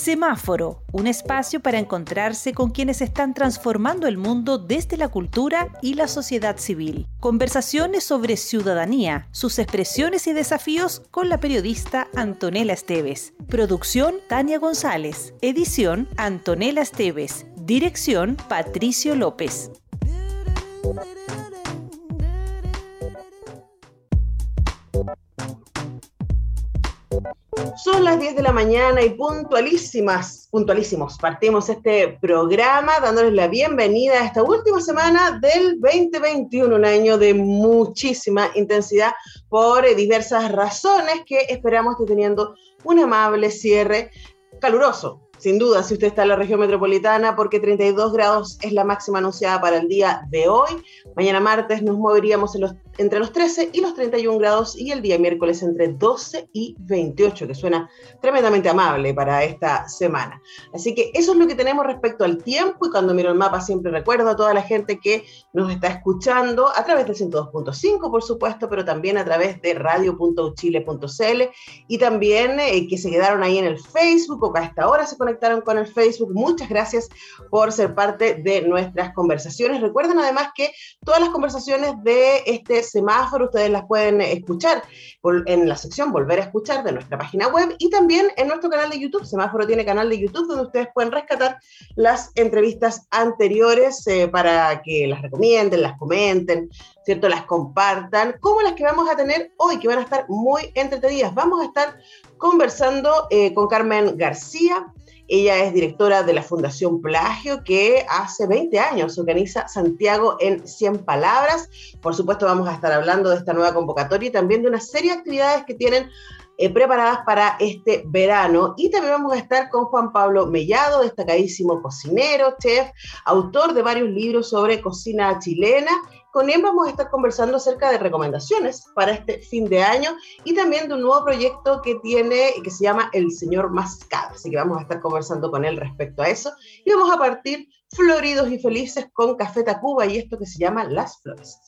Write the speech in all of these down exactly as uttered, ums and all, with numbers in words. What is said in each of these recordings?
Semáforo, un espacio para encontrarse con quienes están transformando el mundo desde la cultura y la sociedad civil. Conversaciones sobre ciudadanía, sus expresiones y desafíos con la periodista Antonella Esteves. Producción Tania González. Edición Antonella Esteves. Dirección Patricio López. Son las diez de la mañana y puntualísimas, puntualísimos, partimos este programa dándoles la bienvenida a esta última semana del veinte veintiuno, un año de muchísima intensidad por diversas razones que esperamos esté teniendo un amable cierre caluroso. Sin duda, si usted está en la región metropolitana, porque treinta y dos grados es la máxima anunciada para el día de hoy. Mañana martes nos moveríamos en los, entre los trece y los treinta y un grados y el día miércoles entre doce y veintiocho, que suena tremendamente amable para esta semana. Así que eso es lo que tenemos respecto al tiempo, y cuando miro el mapa siempre recuerdo a toda la gente que nos está escuchando a través del ciento dos punto cinco, por supuesto, pero también a través de radio punto uchile punto cl y también eh, que se quedaron ahí en el Facebook o que a esta hora se conectaron con el Facebook. Muchas gracias por ser parte de nuestras conversaciones. Recuerden además que todas las conversaciones de este semáforo ustedes las pueden escuchar en la sección Volver a Escuchar de nuestra página web y también en nuestro canal de YouTube. Semáforo tiene canal de YouTube donde ustedes pueden rescatar las entrevistas anteriores eh, para que las recomienden, las comenten, ¿cierto? Las compartan, como las que vamos a tener hoy, que van a estar muy entretenidas. Vamos a estar conversando eh, con Carmen García. Ella es directora de la Fundación Plagio, que hace veinte años organiza Santiago en cien palabras. Por supuesto, vamos a estar hablando de esta nueva convocatoria y también de una serie de actividades que tienen eh, preparadas para este verano. Y también vamos a estar con Juan Pablo Mellado, destacadísimo cocinero, chef, autor de varios libros sobre cocina chilena. Con él vamos a estar conversando acerca de recomendaciones para este fin de año y también de un nuevo proyecto que tiene, que se llama El Señor Mascado. Así que vamos a estar conversando con él respecto a eso. Y vamos a partir floridos y felices con Café Tacuba y esto que se llama Las Flores.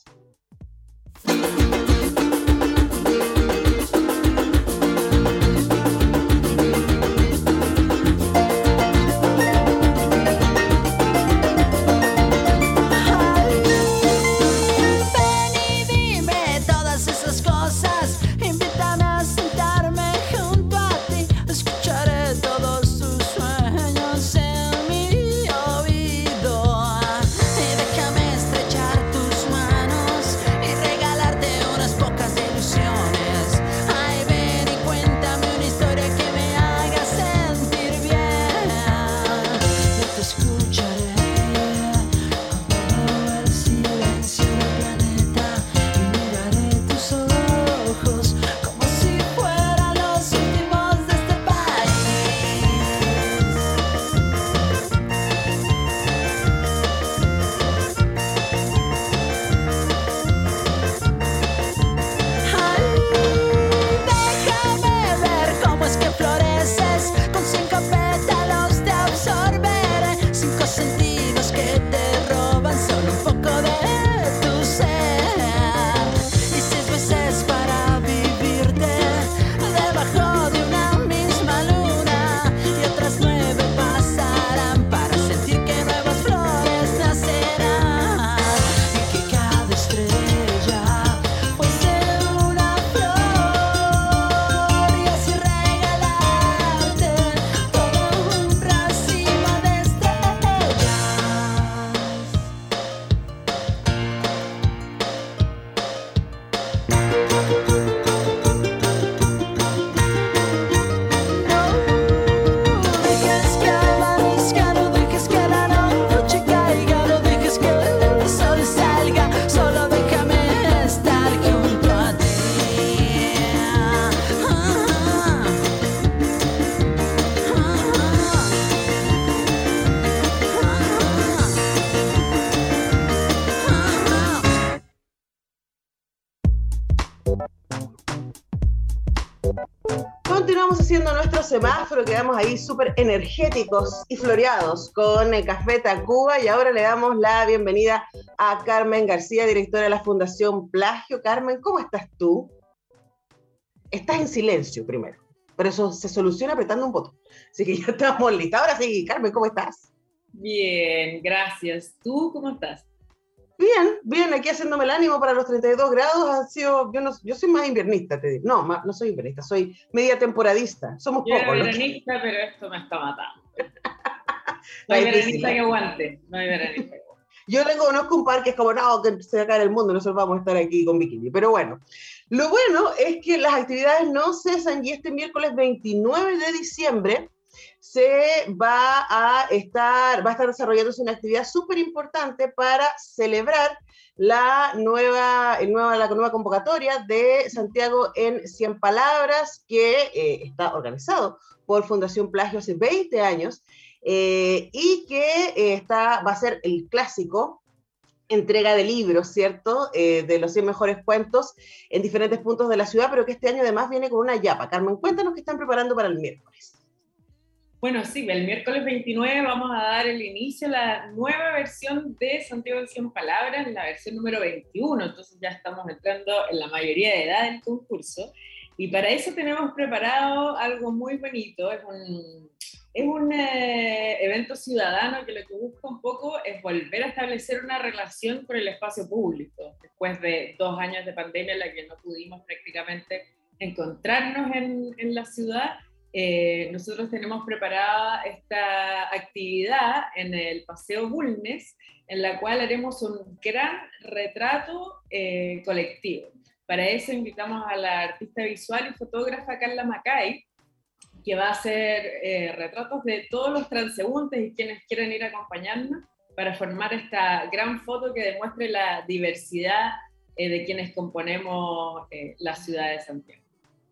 Continuamos haciendo nuestro semáforo, quedamos ahí súper energéticos y floreados con el Café Tacuba y ahora le damos la bienvenida a Carmen García, directora de la Fundación Plagio. Carmen, ¿cómo estás tú? Estás en silencio primero, pero eso se soluciona apretando un botón. Así que ya estamos listos. Ahora sí, Carmen, ¿cómo estás? Bien, gracias. ¿Tú cómo estás? Bien, bien, aquí haciéndome el ánimo para los treinta y dos grados. Ha sido, yo, no, yo soy más invernista, te digo. No, más, no soy invernista, soy media temporadista. Somos Yo pocos. era Los veranista, que... pero esto me está matando. No Está hay difícil, veranista ¿eh? que aguante. No hay veranista que aguante. Yo le conozco un par que es como, no, que se va a caer el mundo, nosotros vamos a estar aquí con bikini. Pero bueno, lo bueno es que las actividades no cesan y este miércoles veintinueve de diciembre se va a estar, va a estar desarrollándose una actividad súper importante para celebrar la nueva, el nueva, la nueva convocatoria de Santiago en cien palabras, que eh, está organizado por Fundación Plagio hace veinte años, eh, y que eh, está, va a ser el clásico entrega de libros, ¿cierto? Eh, de los cien mejores cuentos en diferentes puntos de la ciudad, pero que este año además viene con una yapa. Carmen, cuéntanos qué están preparando para el miércoles. Bueno, sí, el miércoles veintinueve vamos a dar el inicio a la nueva versión de Santiago en cien palabras, la versión número veintiuno, entonces ya estamos entrando en la mayoría de edad del concurso, y para eso tenemos preparado algo muy bonito. Es un, es un eh, evento ciudadano que lo que busca un poco es volver a establecer una relación con el espacio público, después de dos años de pandemia en la que no pudimos prácticamente encontrarnos en, en la ciudad. Eh, nosotros tenemos preparada esta actividad en el Paseo Bulnes, en la cual haremos un gran retrato eh, colectivo. Para eso invitamos a la artista visual y fotógrafa Carla Macay, que va a hacer eh, retratos de todos los transeúntes y quienes quieran ir a acompañarnos para formar esta gran foto que demuestre la diversidad eh, de quienes componemos eh, la ciudad de Santiago.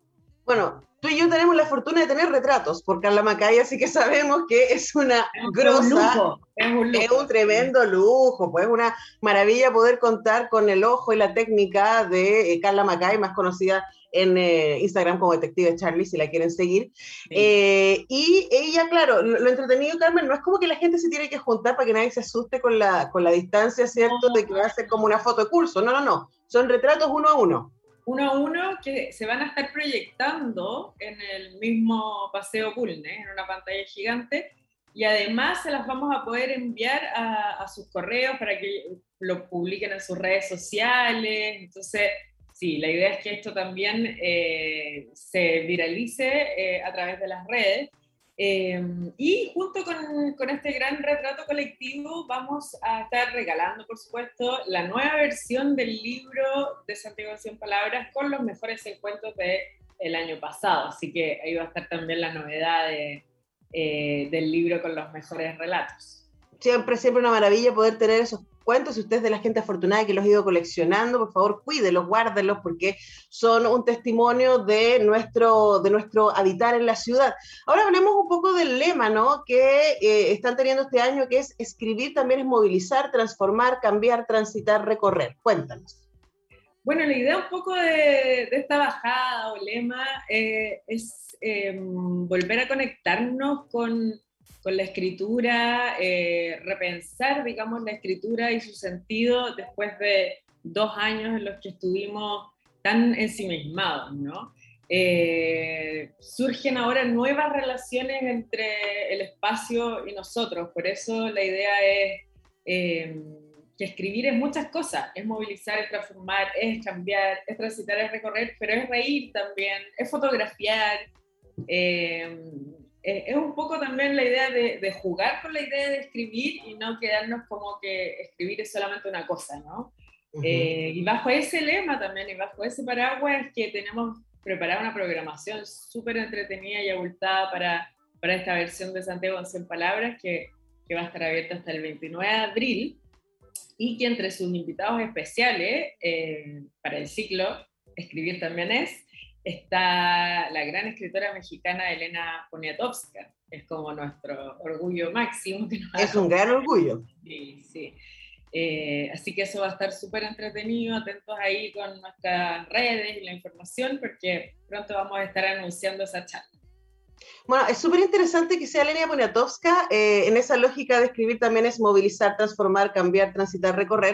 Bueno, tú y yo tenemos la fortuna de tener retratos por Carla Macay, así que sabemos que es una es grosa, un lujo, es un lujo. Es un tremendo lujo, pues es una maravilla poder contar con el ojo y la técnica de eh, Carla Macay, más conocida en eh, Instagram como Detective Charlie, si la quieren seguir. Sí. Eh, y ella, claro, lo, lo entretenido, Carmen, no es como que la gente se tiene que juntar para que nadie se asuste con la, con la distancia, ¿cierto? De que va a ser como una foto de curso. No, no, no. Son retratos uno a uno. Uno a uno que se van a estar proyectando en el mismo Paseo Bulnes, en una pantalla gigante, y además se las vamos a poder enviar a, a sus correos para que lo publiquen en sus redes sociales. Entonces, sí, la idea es que esto también eh, se viralice eh, a través de las redes. Eh, y junto con, con este gran retrato colectivo vamos a estar regalando, por supuesto, la nueva versión del libro de Santiago en cien palabras con los mejores cuentos del año pasado. Así que ahí va a estar también la novedad de, eh, del libro con los mejores relatos. Siempre, siempre una maravilla poder tener esos cuentos. Si usted es de la gente afortunada que los ha ido coleccionando, por favor, cuídelos, guárdenlos, porque son un testimonio de nuestro, de nuestro habitar en la ciudad. Ahora hablemos un poco del lema, ¿no?, que eh, están teniendo este año, que es escribir también es movilizar, transformar, cambiar, transitar, recorrer. Cuéntanos. Bueno, la idea un poco de, de esta bajada o lema eh, es eh, volver a conectarnos con con la escritura, eh, repensar, digamos, la escritura y su sentido después de dos años en los que estuvimos tan ensimismados, ¿no? Eh, surgen ahora nuevas relaciones entre el espacio y nosotros, por eso la idea es eh, que escribir es muchas cosas, es movilizar, es transformar, es cambiar, es transitar, es recorrer, pero es reír también, es fotografiar, eh, es un poco también la idea de, de jugar con la idea de escribir y no quedarnos como que escribir es solamente una cosa, ¿no? Uh-huh. Eh, y bajo ese lema también, y bajo ese paraguas es que tenemos preparada una programación súper entretenida y abultada para, para esta versión de Santiago en cien palabras que, que va a estar abierta hasta el veintinueve de abril, y que entre sus invitados especiales eh, para el ciclo Escribir también es, está la gran escritora mexicana Elena Poniatowska, es como nuestro orgullo máximo. Que nos es un gran orgullo. Sí, sí. Eh, así que eso va a estar súper entretenido, atentos ahí con nuestras redes y la información, porque pronto vamos a estar anunciando esa charla. Bueno, es súper interesante que sea Elena Poniatowska, eh, en esa lógica de escribir también es movilizar, transformar, cambiar, transitar, recorrer,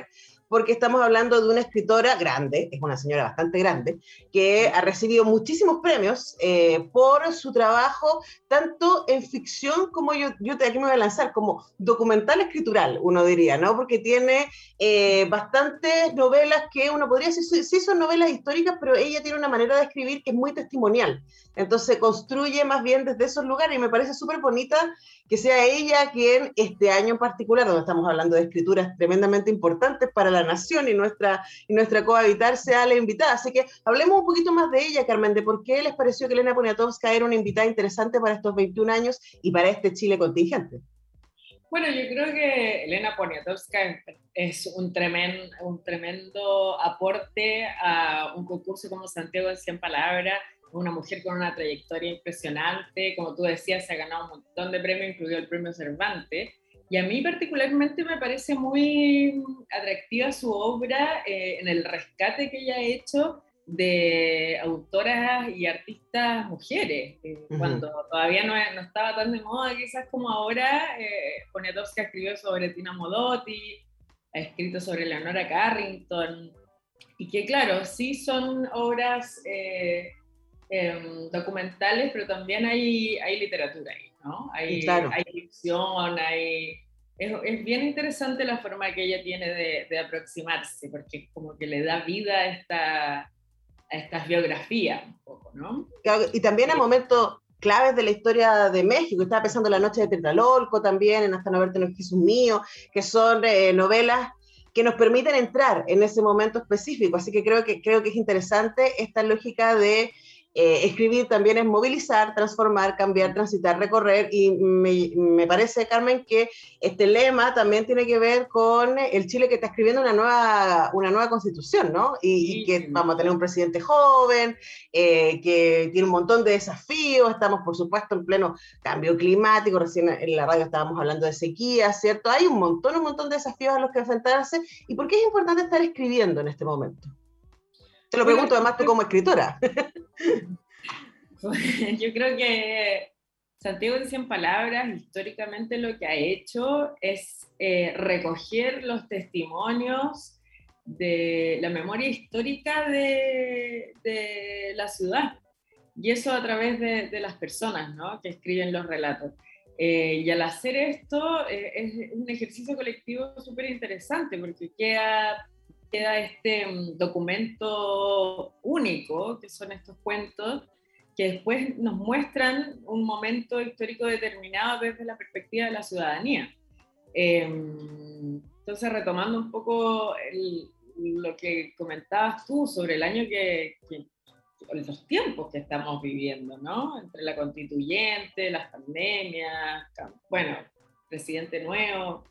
porque estamos hablando de una escritora grande, es una señora bastante grande, que ha recibido muchísimos premios eh, por su trabajo, tanto en ficción como yo, yo te, aquí me voy a lanzar, como documental escritural, uno diría, ¿no? Porque tiene eh, bastantes novelas que uno podría decir, sí son novelas históricas, pero ella tiene una manera de escribir que es muy testimonial. Entonces construye más bien desde esos lugares y me parece súper bonita que sea ella quien este año en particular, donde estamos hablando de escrituras tremendamente importantes para la nación y nuestra, y nuestra cohabitar, sea la invitada. Así que hablemos un poquito más de ella, Carmen, de por qué les pareció que Elena Poniatowska era una invitada interesante para estos veintiún años y para este Chile contingente. Bueno, yo creo que Elena Poniatowska es un tremendo, un tremendo aporte a un concurso como Santiago en cien palabras, una mujer con una trayectoria impresionante, como tú decías, se ha ganado un montón de premios, incluido el premio Cervantes, y a mí particularmente me parece muy atractiva su obra eh, en el rescate que ella ha hecho de autoras y artistas mujeres, eh, uh-huh. cuando todavía no, no estaba tan de moda quizás como ahora. eh, Poniatowska escribió sobre Tina Modotti, ha escrito sobre Leonora Carrington, y que claro, sí son obras eh, eh, documentales, pero también hay, hay literatura ahí, ¿no? Hay, claro. hay ficción, hay... Es, es bien interesante la forma que ella tiene de, de aproximarse, porque como que le da vida a esta... a estas biografías un poco, ¿no? Y también a momentos claves de la historia de México. Estaba pensando en La noche de Tlatelolco también, en Hasta no verte no es Jesús mío, que son eh, novelas que nos permiten entrar en ese momento específico. Así que creo que, creo que es interesante esta lógica de eh, escribir también es movilizar, transformar, cambiar, transitar, recorrer, y me, me parece, Carmen, que este lema también tiene que ver con el Chile que está escribiendo una nueva, una nueva constitución, ¿no? Y, y que vamos a tener un presidente joven, eh, que tiene un montón de desafíos, estamos por supuesto en pleno cambio climático, recién en la radio estábamos hablando de sequía, ¿cierto? Hay un montón, un montón de desafíos a los que enfrentarse, y ¿por qué es importante estar escribiendo en este momento? Te lo pregunto además tú como escritora. Yo creo que Santiago en cien palabras, históricamente lo que ha hecho es eh, recoger los testimonios de la memoria histórica de, de la ciudad, y eso a través de, de las personas, ¿no?, que escriben los relatos. Eh, y al hacer esto eh, es un ejercicio colectivo súper interesante, porque queda... queda este um, documento único, que son estos cuentos, que después nos muestran un momento histórico determinado desde la perspectiva de la ciudadanía. Eh, entonces, retomando un poco el, lo que comentabas tú sobre el año que, que, los tiempos que estamos viviendo, ¿no? Entre la constituyente, las pandemias, bueno, presidente nuevo.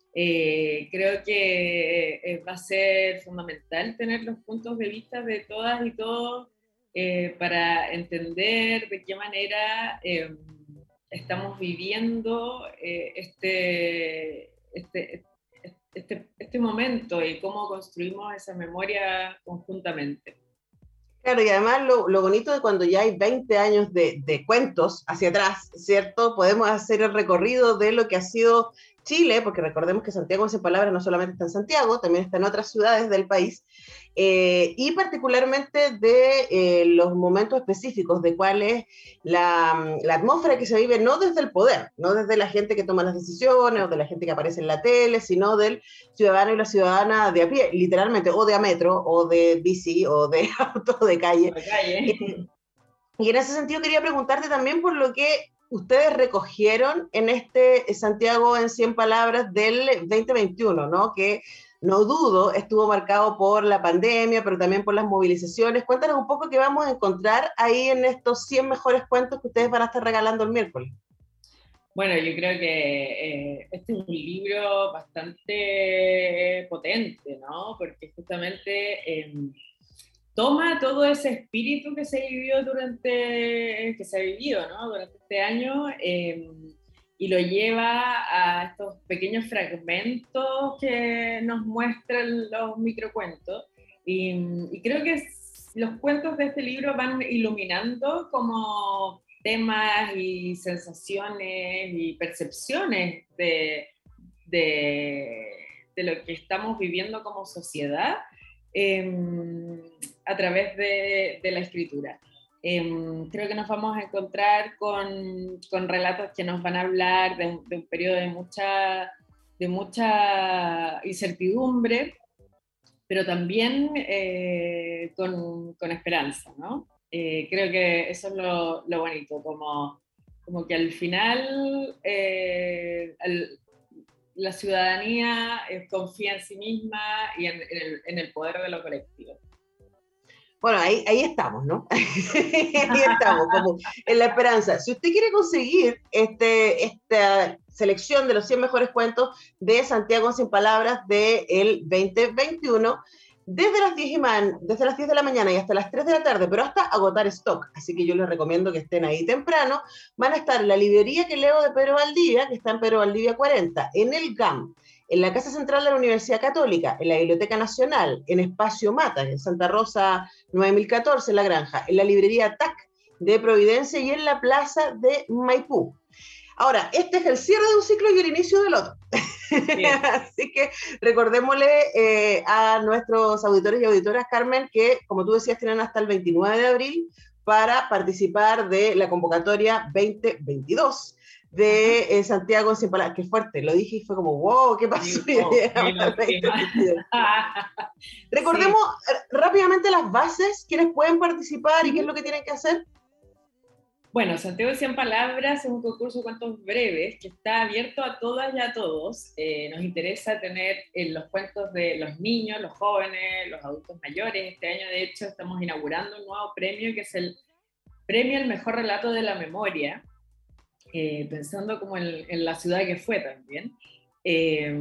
Eh, creo que eh, va a ser fundamental tener los puntos de vista de todas y todos eh, para entender de qué manera eh, estamos viviendo eh, este, este, este, este momento y cómo construimos esa memoria conjuntamente. Claro, y además lo, lo bonito de cuando ya hay veinte años de, de cuentos hacia atrás, ¿cierto? Podemos hacer el recorrido de lo que ha sido Chile, porque recordemos que Santiago en cien palabras no solamente está en Santiago, también está en otras ciudades del país, eh, y particularmente de eh, los momentos específicos de cuál es la, la atmósfera que se vive, no desde el poder, no desde la gente que toma las decisiones o de la gente que aparece en la tele, sino del ciudadano y la ciudadana de a pie, literalmente, o de a metro, o de bici, o de auto de calle. De calle. Eh, y en ese sentido quería preguntarte también por lo que ustedes recogieron en este Santiago en cien palabras del veinte veintiuno, ¿no? Que no dudo estuvo marcado por la pandemia, pero también por las movilizaciones. Cuéntanos un poco qué vamos a encontrar ahí en estos cien mejores cuentos que ustedes van a estar regalando el miércoles. Bueno, yo creo que eh, este es un libro bastante potente, ¿no? Porque justamente eh, toma todo ese espíritu que se vivió durante, que se ha vivido, ¿no?, durante este año, eh, y lo lleva a estos pequeños fragmentos que nos muestran los microcuentos. Y, y creo que los cuentos de este libro van iluminando como temas y sensaciones y percepciones de, de, de lo que estamos viviendo como sociedad eh, a través de, de la escritura. Eh, creo que nos vamos a encontrar con, con relatos que nos van a hablar de un, de un periodo de mucha, de mucha incertidumbre, pero también eh, con, con esperanza, ¿no? Eh, creo que eso es lo, lo bonito, como, como que al final eh, al, la ciudadanía eh, confía en sí misma y en, en, el, en el poder de lo colectivo. Bueno, ahí, ahí estamos, ¿no? Ahí estamos, como en la esperanza. Si usted quiere conseguir este, esta selección de los cien mejores cuentos de Santiago Sin Palabras del veinte veintiuno, desde las, diez y man, desde las diez de la mañana y hasta las tres de la tarde, pero hasta agotar stock, así que yo les recomiendo que estén ahí temprano, van a estar en la librería que leo de Pedro Valdivia, que está en Pedro Valdivia cuarenta, en el G A M, en la Casa Central de la Universidad Católica, en la Biblioteca Nacional, en Espacio Mata, en Santa Rosa nueve mil catorce, en La Granja, en la librería T A C de Providencia y en la Plaza de Maipú. Ahora, este es el cierre de un ciclo y el inicio del otro. Así que recordémosle eh, a nuestros auditores y auditoras, Carmen, que, como tú decías, tienen hasta el veintinueve de abril para participar de la convocatoria veinte veintidós de eh, Santiago Sin Palabras. Qué fuerte, lo dije y fue como, wow, ¿qué pasó? Sí, oh, Recordemos sí. rápidamente las bases, quiénes pueden participar y qué es lo que tienen que hacer. Bueno, Santiago Cien Palabras es un concurso de cuentos breves que está abierto a todas y a todos. Eh, nos interesa tener eh, los cuentos de los niños, los jóvenes, los adultos mayores. Este año, de hecho, estamos inaugurando un nuevo premio que es el Premio al Mejor Relato de la Memoria, eh, pensando como en, en la ciudad que fue también. Eh,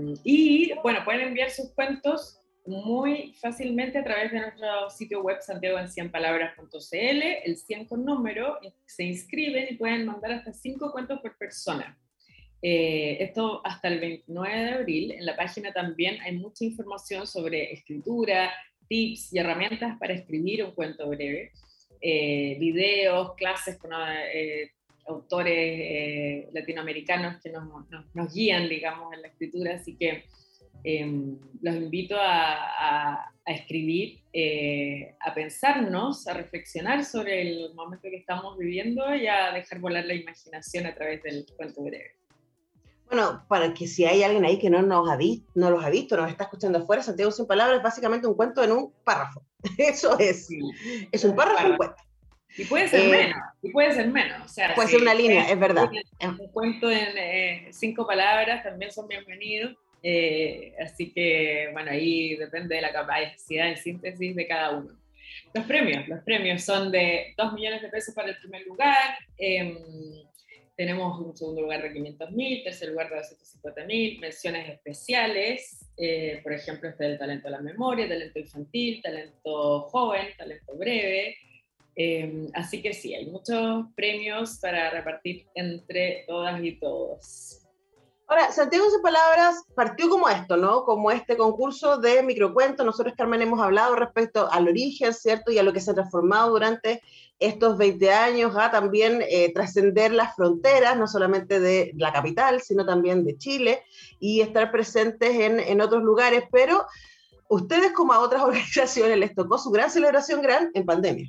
y, bueno, pueden enviar sus cuentos muy fácilmente a través de nuestro sitio web santiago en cien palabras punto c l, el cien con número, se inscriben y pueden mandar hasta cinco cuentos por persona. Eh, esto hasta el veintinueve de abril. En la página también hay mucha información sobre escritura, tips y herramientas para escribir un cuento breve, eh, videos, clases con eh, autores eh, latinoamericanos que nos, nos, nos guían, digamos, en la escritura, así que Eh, los invito a, a, a escribir, eh, a pensarnos, a reflexionar sobre el momento que estamos viviendo y a dejar volar la imaginación a través del cuento breve. Bueno, para que si hay alguien ahí que no nos ha visto, no los ha visto, nos está escuchando afuera, Santiago Sin Palabras es básicamente un cuento en un párrafo. Eso es. Sí, es un párrafo, un cuento. Y puede ser eh, menos, y puede ser menos. O sea, puede si ser una línea, es verdad. Un, un cuento en eh, cinco palabras también son bienvenidos. Eh, así que, bueno, ahí depende de la capacidad de síntesis de cada uno. Los premios, los premios son de dos millones de pesos para el primer lugar, eh, tenemos un segundo lugar de quinientos mil, tercer lugar de doscientos cincuenta mil, menciones especiales, eh, por ejemplo, este del talento de la memoria, talento infantil, talento joven, talento breve, eh, así que sí, hay muchos premios para repartir entre todas y todos. Ahora, Santiago Sin Palabras partió como esto, ¿no? Como este concurso de microcuentos. Nosotros, Carmen, hemos hablado respecto al origen, ¿cierto? Y a lo que se ha transformado durante estos veinte años, a también eh, trascender las fronteras, no solamente de la capital, sino también de Chile, y estar presentes en, en otros lugares, pero ustedes, como a otras organizaciones, les tocó su gran celebración gran en pandemia.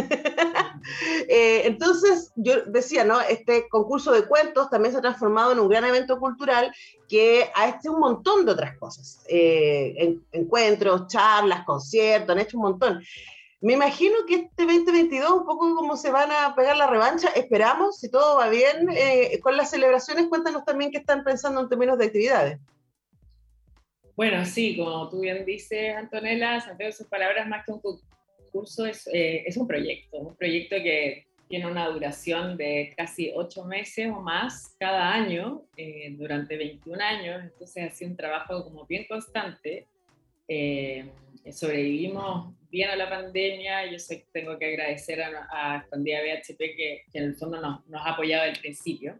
eh, entonces, yo decía, ¿no? Este concurso de cuentos también se ha transformado en un gran evento cultural que ha hecho un montón de otras cosas. Eh, en, encuentros, charlas, conciertos, han hecho un montón. Me imagino que este veinte veintidós, un poco como se van a pegar la revancha, esperamos, si todo va bien, eh, con las celebraciones. Cuéntanos también qué están pensando en términos de actividades. Bueno, sí, como tú bien dices, Antonella, Santiago Sin Palabras, más que un concurso, es, eh, es un proyecto, un proyecto que tiene una duración de casi ocho meses o más cada año, eh, durante veintiún años, entonces ha sido un trabajo como bien constante. Eh, sobrevivimos bien a la pandemia. Yo sé que tengo que agradecer a, a Escondida B H P que, que en el fondo nos, nos ha apoyado al principio.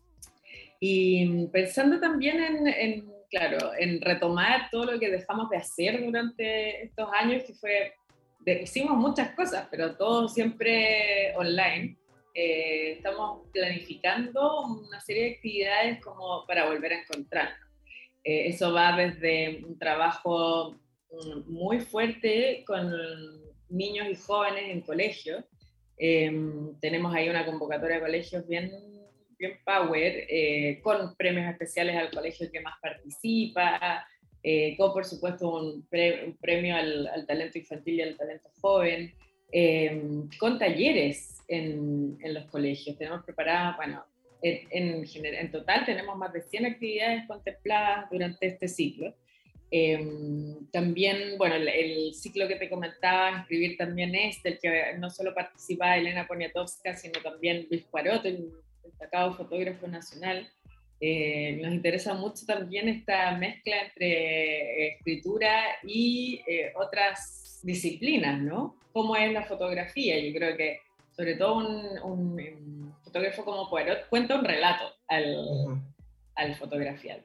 Y pensando también en, en, claro, en retomar todo lo que dejamos de hacer durante estos años, que fue, de, hicimos muchas cosas, pero todo siempre online. Eh, estamos planificando una serie de actividades como para volver a encontrarnos. Eh, eso va desde un trabajo muy fuerte con niños y jóvenes en colegios. Eh, tenemos ahí una convocatoria de colegios bien, bien power, eh, con premios especiales al colegio que más participa, eh, con por supuesto un, pre, un premio al, al talento infantil y al talento joven, eh, con talleres en, en los colegios. Tenemos preparadas, bueno, en, en, general, en total tenemos más de cien actividades contempladas durante este ciclo. Eh, también, bueno, el, el ciclo que te comentaba, escribir también es, del que no solo participa Elena Poniatowska, sino también Luis Cuarot, el destacado fotógrafo nacional. Eh, nos interesa mucho también esta mezcla entre eh, escritura y eh, otras disciplinas, ¿no? ¿Cómo es la fotografía? Yo creo que sobre todo un, un, un fotógrafo como Poirot cuenta un relato al, uh-huh. al fotografiar.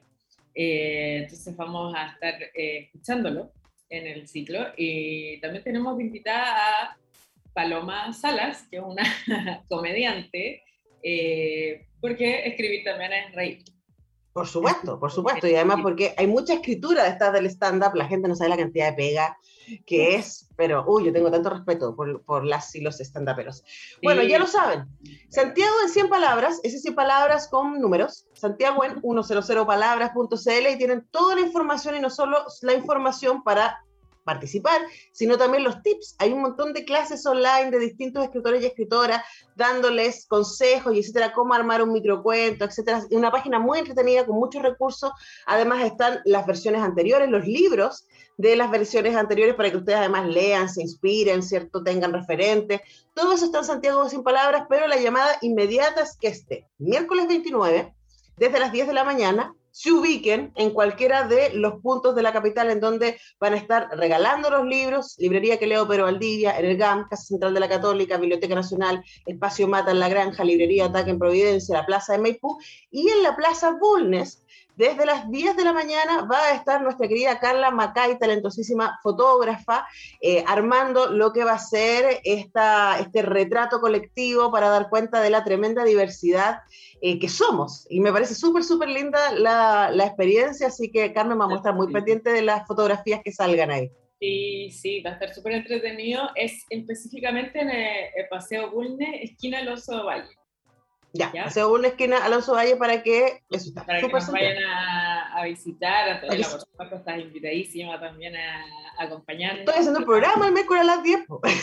Eh, entonces vamos a estar eh, escuchándolo en el ciclo, y también tenemos invitada a Paloma Salas, que es una comediante, eh, porque escribir también es reír. Por supuesto, por supuesto, y además porque hay mucha escritura de estas del stand-up, la gente no sabe la cantidad de pega que es, pero uy, yo tengo tanto respeto por, por las y los stand-uperos. Bueno, ya lo saben, Santiago en cien palabras, ese cien palabras con números, Santiago en ciento palabras punto c l, y tienen toda la información, y no solo la información para participar, sino también los tips. Hay un montón de clases online de distintos escritores y escritoras dándoles consejos y etcétera, cómo armar un microcuento, etcétera. Y una página muy entretenida con muchos recursos. Además están las versiones anteriores, los libros de las versiones anteriores, para que ustedes además lean, se inspiren, ¿cierto? Tengan referentes. Todo eso está en Santiago sin palabras, pero la llamada inmediata es que este miércoles veintinueve, desde las diez de la mañana, se ubiquen en cualquiera de los puntos de la capital en donde van a estar regalando los libros: Librería Que Leo Pero Valdivia, en el G A M, Casa Central de la Católica, Biblioteca Nacional, Espacio Mata en La Granja, Librería Ataque en Providencia, la Plaza de Maipú, y en la Plaza Bulnes, desde las diez de la mañana, va a estar nuestra querida Carla Macay, talentosísima fotógrafa, eh, armando lo que va a ser esta, este retrato colectivo para dar cuenta de la tremenda diversidad eh, que somos. Y me parece súper, súper linda la, la experiencia, así que Carmen, vamos a estar muy pendiente de las fotografías que salgan ahí. Sí, sí, va a estar súper entretenido. Es específicamente en el, el Paseo Bulnes, esquina Alonso Valle. Ya, ¿Ya? Paseo Bulnes, esquina Alonso Valle, para que eso está para que nos vayan a, a visitar. Antonella, por supuesto, estás invitadísima también a, a acompañarnos. Estoy haciendo el programa el miércoles a las diez.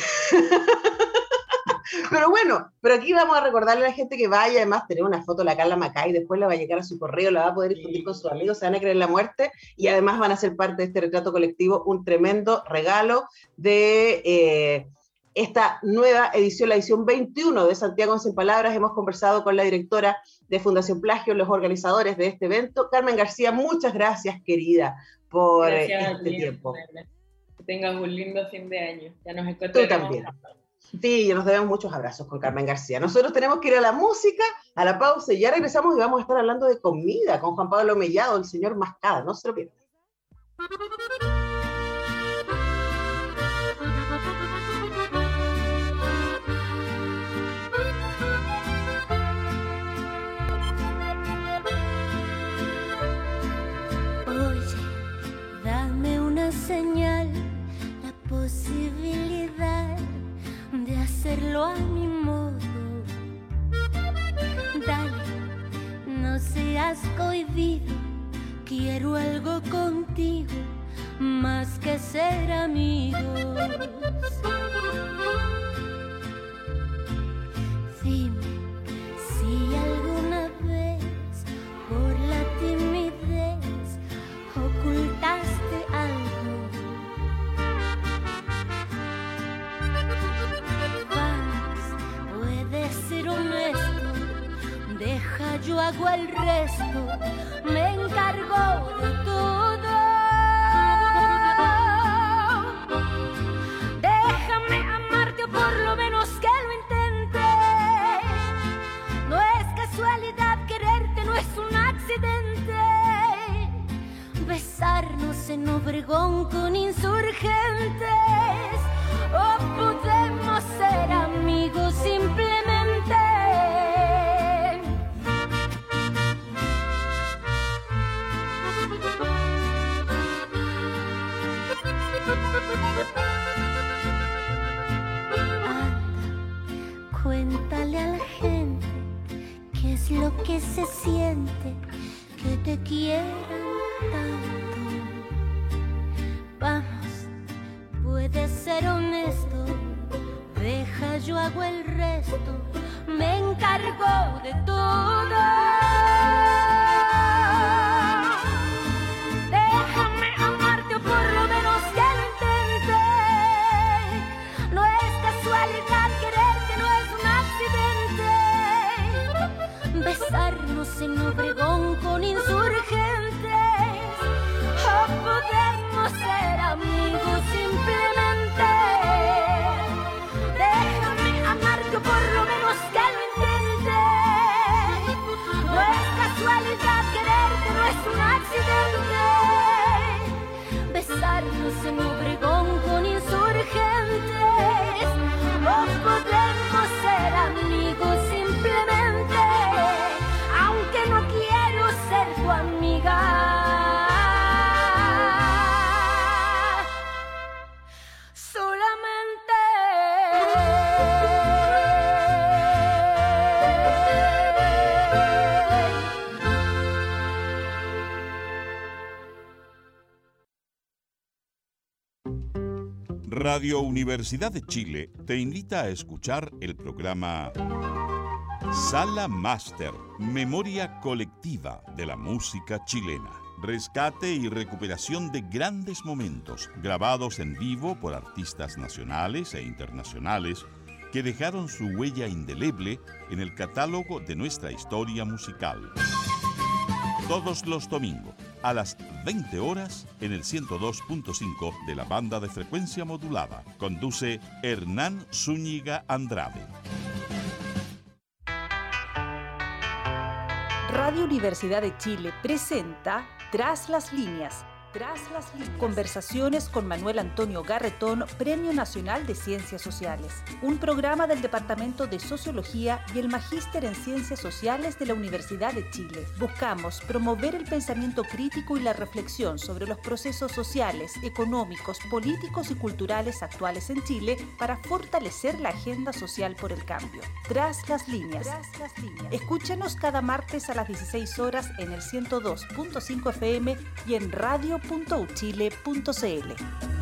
Pero bueno, pero aquí vamos a recordarle a la gente que vaya, además tener una foto de la Carla Macay, después la va a llegar a su correo, la va a poder difundir sí. con sus amigos, se van a creer la muerte, y además van a ser parte de este retrato colectivo, un tremendo regalo de eh, esta nueva edición, la edición veintiuno de Santiago en cien palabras. Hemos conversado con la directora de Fundación Plagio, los organizadores de este evento. Carmen García, muchas gracias, querida, por gracias, este bien, tiempo. Que tengas un lindo fin de año. Ya nos encontramos. Tú también. Sí, nos debemos muchos abrazos con Carmen García. Nosotros tenemos que ir a la música, a la pausa, y ya regresamos y vamos a estar hablando de comida con Juan Pablo Mellado, el señor Mascada. No se lo pierdan. Oye, dame una señal, la posibilidad de hacerlo a mi modo. Dale, no seas cohibido, quiero algo contigo, más que ser amigos. Dime si alguna vez por la timidez ocultaste algo. Ser honesto, deja yo hago el resto, me encargo de todo. Déjame amarte, o por lo menos que lo intente. No es casualidad quererte, no es un accidente. Besarnos en Obregón con insurgentes, o podemos ser amigos simplemente. quieran tanto. Vamos, puedes ser honesto, deja yo hago el resto, me encargo de todo. Déjame amarte o por lo menos que lo intente. No es casualidad quererte, no es un accidente. Besarnos en Obregón con insurgentes, o podemos ser amigos simplemente. Déjame amarte o por lo menos que lo intente. No es casualidad quererte, no es un accidente. Besarnos en Obregón con insurgentes, o podemos ser amigos simplemente, aunque no quiero ser tu amiga. Solamente Radio Universidad de Chile te invita a escuchar el programa Sala Máster, Memoria Colectiva de la Música Chilena. Rescate y recuperación de grandes momentos grabados en vivo por artistas nacionales e internacionales que dejaron su huella indeleble en el catálogo de nuestra historia musical. Todos los domingos a las veinte horas en el ciento dos punto cinco de la banda de frecuencia modulada. Conduce Hernán Zúñiga Andrade. Radio Universidad de Chile presenta Tras las líneas. Tras las líneas. Conversaciones con Manuel Antonio Garretón, Premio Nacional de Ciencias Sociales. Un programa del Departamento de Sociología y el Magíster en Ciencias Sociales de la Universidad de Chile. Buscamos promover el pensamiento crítico y la reflexión sobre los procesos sociales, económicos, políticos y culturales actuales en Chile para fortalecer la agenda social por el cambio. Tras las líneas. Tras las líneas. Escúchanos cada martes a las dieciséis horas en el ciento dos punto cinco F M y en radio punto u chile punto c l.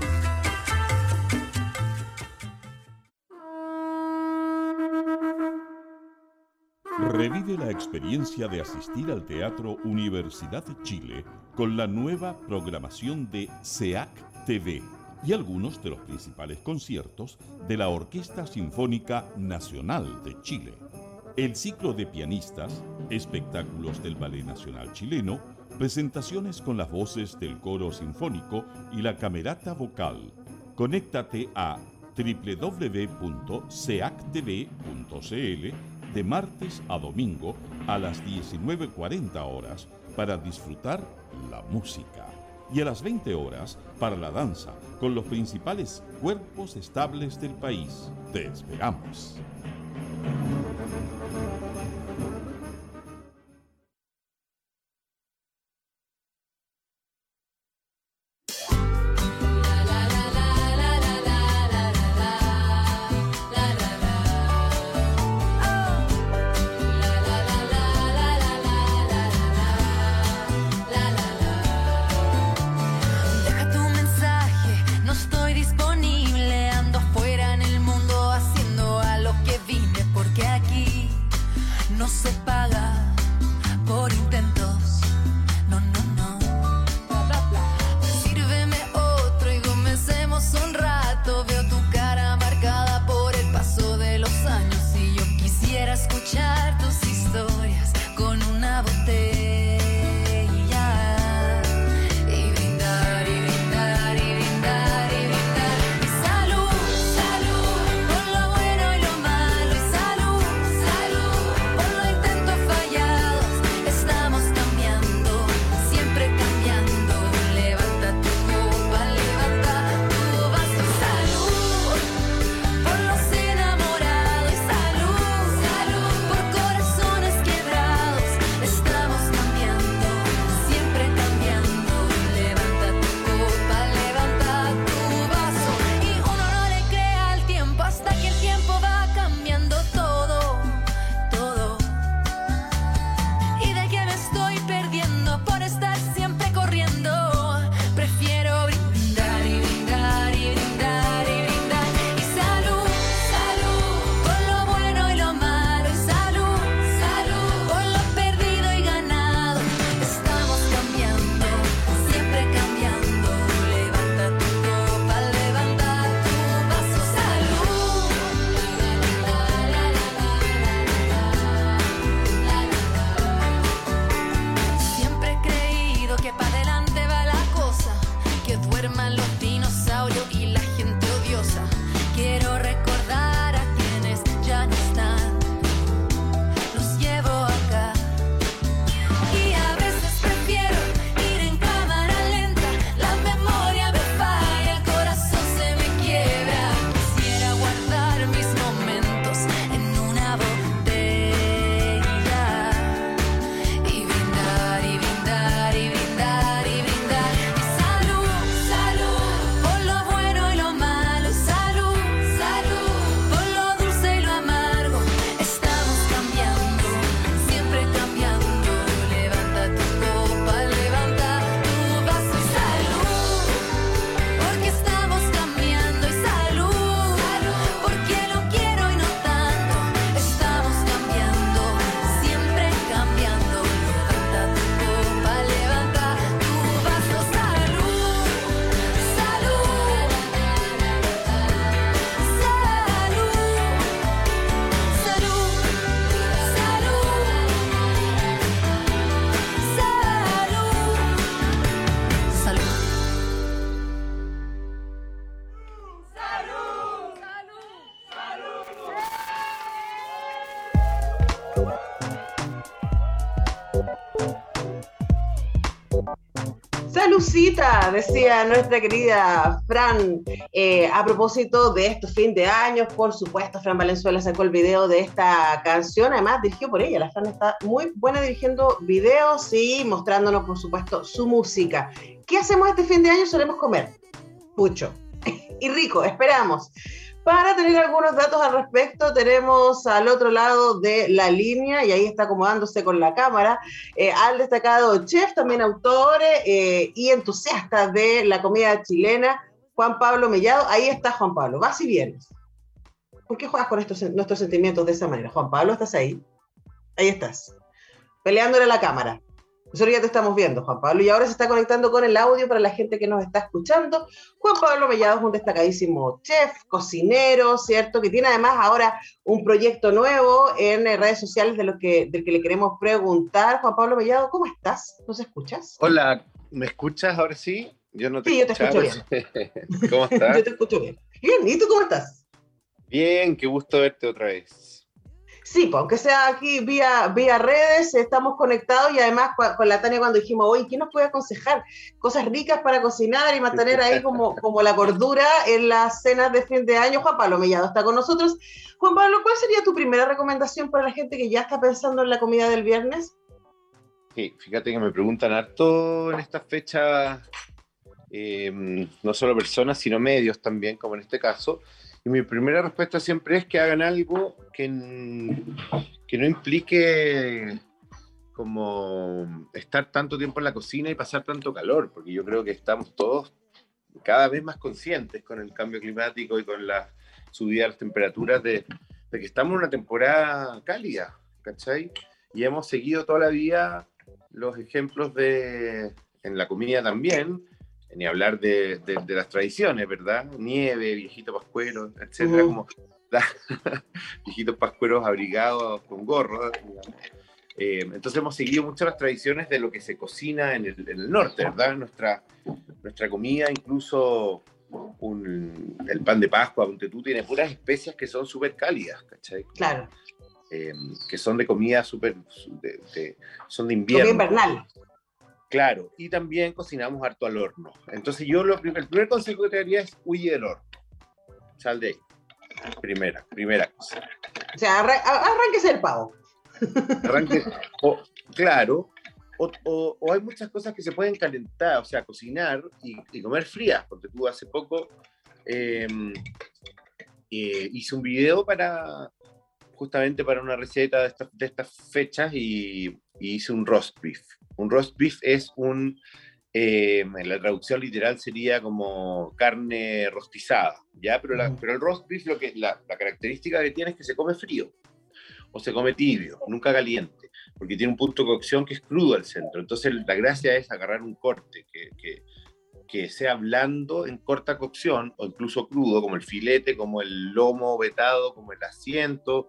Revive la experiencia de asistir al Teatro Universidad de Chile con la nueva programación de C E A C T V y algunos de los principales conciertos de la Orquesta Sinfónica Nacional de Chile. El ciclo de pianistas, espectáculos del Ballet Nacional Chileno, presentaciones con las voces del coro sinfónico y la camerata vocal. Conéctate a doble u doble u doble u punto c e a c t v punto c l de martes a domingo a las diecinueve cuarenta horas para disfrutar la música y a las veinte horas para la danza con los principales cuerpos estables del país. Te esperamos. Disponible, ando afuera en el mundo haciendo a lo que vine, porque aquí Salucita, decía nuestra querida Fran, eh, a propósito de estos fin de años, por supuesto, Fran Valenzuela sacó el video de esta canción, además dirigió por ella, la Fran está muy buena dirigiendo videos y mostrándonos, por supuesto, su música. ¿Qué hacemos este fin de año? Solemos comer mucho y rico, esperamos. Para tener algunos datos al respecto, tenemos al otro lado de la línea, y ahí está acomodándose con la cámara, eh, al destacado chef, también autor eh, y entusiasta de la comida chilena, Juan Pablo Mellado. Ahí está Juan Pablo, vas y vienes. ¿Por qué juegas con estos, nuestros sentimientos de esa manera? Juan Pablo, ¿estás ahí? Ahí estás, peleándole a la cámara. Nosotros ya te estamos viendo, Juan Pablo, y ahora se está conectando con el audio para la gente que nos está escuchando. Juan Pablo Mellado es un destacadísimo chef, cocinero, ¿cierto? Que tiene además ahora un proyecto nuevo en redes sociales de lo que, del que le queremos preguntar. Juan Pablo Mellado, ¿cómo estás? ¿Nos escuchas? Hola, ¿me escuchas ahora sí? Yo no te sí, yo te escucho bien. ¿Cómo estás? Yo te escucho bien. Bien, ¿y tú cómo estás? Bien, qué gusto verte otra vez. Sí, pues, aunque sea aquí vía, vía redes, estamos conectados y además con la Tania cuando dijimos, oye, ¿qué nos puede aconsejar? Cosas ricas para cocinar y mantener ahí como, como la cordura en las cenas de fin de año. Juan Pablo Mellado está con nosotros. Juan Pablo, ¿cuál sería tu primera recomendación para la gente que ya está pensando en la comida del viernes? Sí, fíjate que me preguntan harto en estas fechas, eh, no solo personas, sino medios también, como en este caso. Y mi primera respuesta siempre es que hagan algo que, que no implique como estar tanto tiempo en la cocina y pasar tanto calor, porque yo creo que estamos todos cada vez más conscientes con el cambio climático y con la subida de las temperaturas de, de que estamos en una temporada cálida, ¿cachai? Y hemos seguido toda la vida los ejemplos de, en la comida también, ni hablar de, de, de las tradiciones, ¿verdad? Nieve, viejito pascuero, etcétera, uh. como viejitos pascueros abrigados con gorro, digamos. Eh, entonces hemos seguido mucho las tradiciones de lo que se cocina en el, en el norte, ¿verdad? Nuestra, nuestra comida, incluso un, el pan de Pascua, ponte tú, tiene puras especias que son súper cálidas, ¿cachai? Claro. Eh, que son de comida súper, de, de, son de invierno. Comida invernal. Claro, y también cocinamos harto al horno. Entonces yo lo, el primer consejo que te daría es huye del horno. Sal de ahí. Primera, primera cosa. O sea, arran arránquese el pavo. Arranque, o, claro, o, o, o hay muchas cosas que se pueden calentar, o sea, cocinar y, y comer frías. Porque tú hace poco eh, eh, hice un video para, justamente para una receta de, esta, de estas fechas y, y hice un roast beef. Un roast beef es un, eh, en la traducción literal sería como carne rostizada, ¿ya? Pero, la, pero el roast beef, lo que, la, la característica que tiene es que se come frío, o se come tibio, nunca caliente, porque tiene un punto de cocción que es crudo al centro. Entonces la gracia es agarrar un corte que, que, que sea blando en corta cocción, o incluso crudo, como el filete, como el lomo vetado, como el asiento,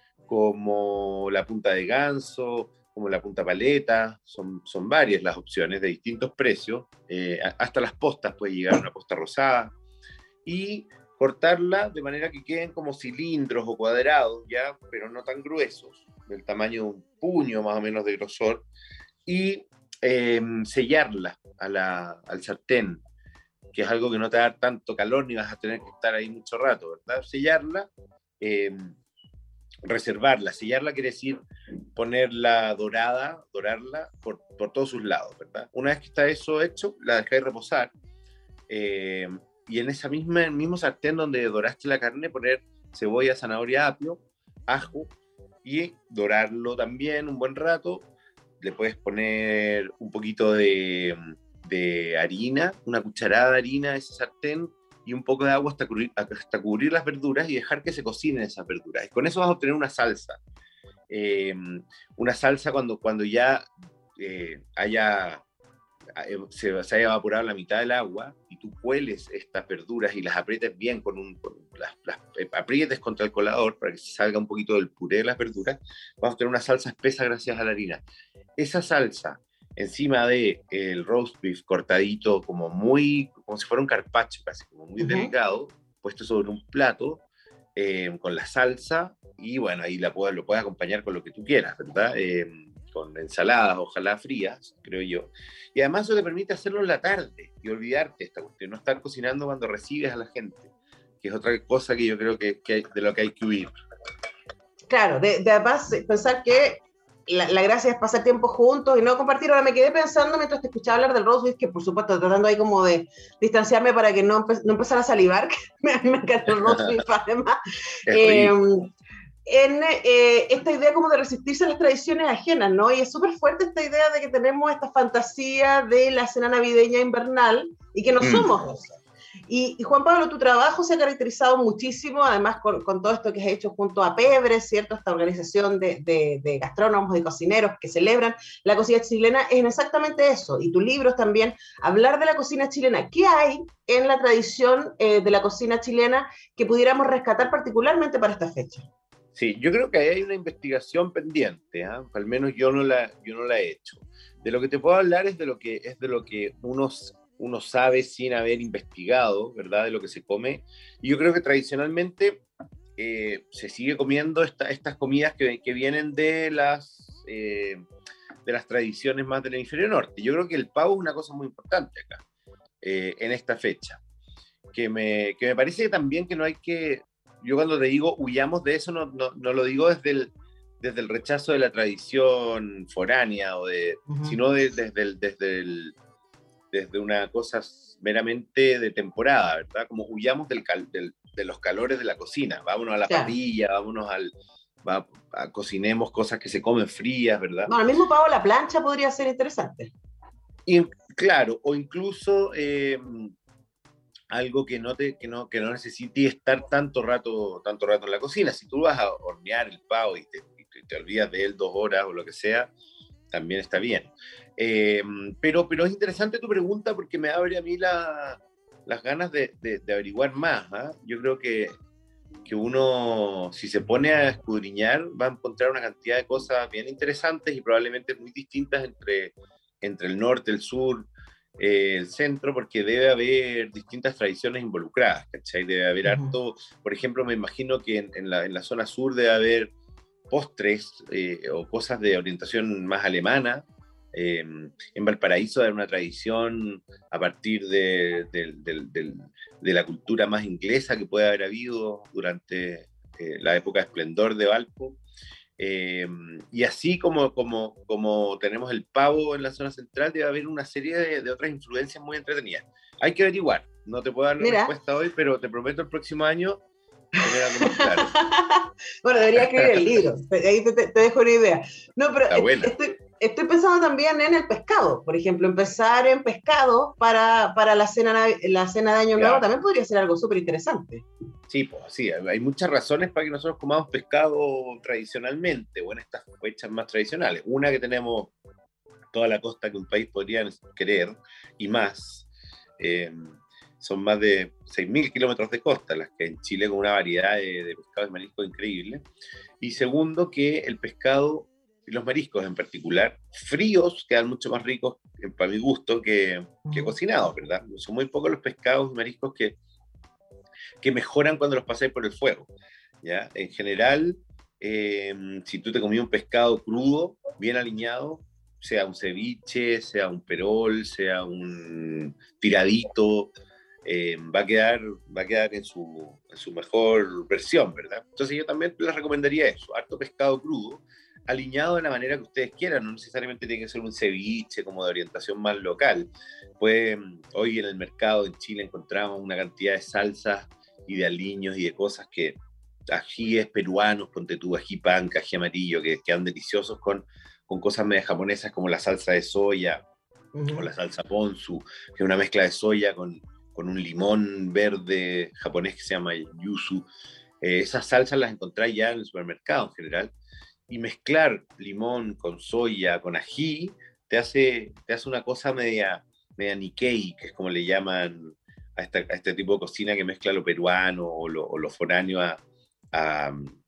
como la punta de ganso, como la punta paleta, son, son varias las opciones de distintos precios, eh, hasta las postas puede llegar una posta rosada, y cortarla de manera que queden como cilindros o cuadrados, ya, pero no tan gruesos, del tamaño de un puño más o menos de grosor, y eh, sellarla a la, al sartén, que es algo que no te va a dar tanto calor ni vas a tener que estar ahí mucho rato, ¿verdad? Sellarla, eh, reservarla. Sellarla quiere decir ponerla dorada, dorarla por, por todos sus lados, ¿verdad? Una vez que está eso hecho, la dejáis reposar, eh, y en esa misma, el mismo sartén donde doraste la carne, poner cebolla, zanahoria, apio, ajo, y dorarlo también un buen rato. Le puedes poner un poquito de, de harina, una cucharada de harina a ese sartén, y un poco de agua hasta cubrir, hasta cubrir las verduras y dejar que se cocinen esas verduras. Y con eso vas a obtener una salsa. Eh, una salsa cuando, cuando ya eh, haya, se, se haya evaporado la mitad del agua y tú cueles estas verduras y las aprietes bien, con un, con las, las aprietes contra el colador para que se salga un poquito del puré de las verduras, vas a obtener una salsa espesa gracias a la harina. Esa salsa encima de el roast beef cortadito como muy, como si fuera un carpaccio casi, como muy uh-huh. delicado, puesto sobre un plato eh, con la salsa, y bueno, ahí la puedes, lo puedes acompañar con lo que tú quieras, ¿verdad? Eh, con ensaladas, ojalá frías, creo yo. Y además eso te permite hacerlo en la tarde y olvidarte de esta cuestión, no estar cocinando cuando recibes a la gente, que es otra cosa que yo creo que, que de lo que hay que huir. Claro, de, de además pensar que la, la gracia es pasar tiempo juntos y no compartir. Ahora me quedé pensando mientras te escuchaba hablar del roast beef, que por supuesto tratando ahí como de distanciarme para que no, empe no empezara a salivar, que a mí me encanta el roast beef además. Eh, en eh, esta idea como de resistirse a las tradiciones ajenas, ¿no? Y es súper fuerte esta idea de que tenemos esta fantasía de la cena navideña invernal y que no mm. somos eso. Y, y Juan Pablo, tu trabajo se ha caracterizado muchísimo, además con, con todo esto que has hecho junto a Pebre, ¿cierto? Esta organización de, de, de gastrónomos, de cocineros que celebran la cocina chilena, es exactamente eso. Y tu libro es también hablar de la cocina chilena. ¿Qué hay en la tradición eh, de la cocina chilena que pudiéramos rescatar particularmente para esta fecha? Sí, yo creo que ahí hay una investigación pendiente, ¿eh? Al menos yo no, la, yo no la he hecho. De lo que te puedo hablar es de lo que, es de lo que unos... uno sabe sin haber investigado, ¿verdad?, de lo que se come. Y yo creo que tradicionalmente eh, se sigue comiendo esta, estas comidas que, que vienen de las, eh, de las tradiciones más del hemisferio norte. Yo creo que el pavo es una cosa muy importante acá, eh, en esta fecha. Que me, que me parece también que no hay que... Yo cuando te digo huyamos de eso, no, no, no lo digo desde el, desde el rechazo de la tradición foránea, o de, uh-huh. sino de, desde el... Desde el desde una cosa meramente de temporada, ¿verdad? Como huyamos del cal, del, de los calores de la cocina, vámonos a la claro. parrilla, vámonos al... Va, a, cocinemos cosas que se comen frías, ¿verdad? No, el mismo pavo a la plancha podría ser interesante. Y, claro, o incluso eh, algo que no, te, que, no, que no necesite estar tanto rato, tanto rato en la cocina. Si tú vas a hornear el pavo y te, y te, te olvidas de él dos horas o lo que sea, también está bien. Eh, pero, pero es interesante tu pregunta porque me abre a mí la, las ganas de, de, de averiguar más, ¿eh? Yo creo que, que uno, si se pone a escudriñar, va a encontrar una cantidad de cosas bien interesantes y probablemente muy distintas entre, entre el norte, el sur, eh, el centro, porque debe haber distintas tradiciones involucradas, ¿cachai? Debe haber uh-huh. harto, por ejemplo, me imagino que en, en, la, en la zona sur debe haber postres eh, o cosas de orientación más alemana. Eh, en Valparaíso hay una tradición a partir de, de, de, de, de la cultura más inglesa que puede haber habido durante eh, la época de esplendor de Valpo. Eh, y así como, como, como tenemos el pavo en la zona central, debe haber una serie de, de otras influencias muy entretenidas. Hay que averiguar, no te puedo dar la Mira. respuesta hoy, pero te prometo el próximo año tener algo más claro. Bueno, debería escribir el libro, ahí te, te, te dejo una idea. No, pero Está buena. estoy, estoy pensando también en el pescado, por ejemplo, empezar en pescado para, para la, cena, la cena de Año Nuevo, claro. también podría ser algo súper interesante. Sí, pues sí, hay muchas razones para que nosotros comamos pescado tradicionalmente, o en estas fechas más tradicionales. Una, que tenemos toda la costa que un país podría querer, y más. Eh, son más de seis mil kilómetros de costa, las que en Chile, con una variedad de, de pescados y mariscos increíble. Y segundo, que el pescado y los mariscos en particular, fríos, quedan mucho más ricos, para mi gusto, que, que cocinados, ¿verdad? Son muy pocos los pescados y mariscos que, que mejoran cuando los pasáis por el fuego, ¿ya? En general, eh, si tú te comías un pescado crudo, bien aliñado, sea un ceviche, sea un perol, sea un tiradito, Eh, va a quedar, va a quedar en, su, en su mejor versión, ¿verdad? Entonces yo también les recomendaría eso, harto pescado crudo, aliñado de la manera que ustedes quieran, no necesariamente tiene que ser un ceviche como de orientación más local. Pues hoy en el mercado en Chile encontramos una cantidad de salsas y de aliños y de cosas que, ajíes peruanos, ponte tú, ají panca, ají amarillo, que quedan deliciosos con, con cosas medio japonesas como la salsa de soya, uh-huh. o la salsa ponzu, que es una mezcla de soya con con un limón verde japonés que se llama yuzu. Eh, esas salsas las encontráis ya en el supermercado en general, y mezclar limón con soya, con ají, te hace, te hace una cosa media, media Nikkei, que es como le llaman a, esta, a este tipo de cocina que mezcla lo peruano o lo, o lo foráneo a, a,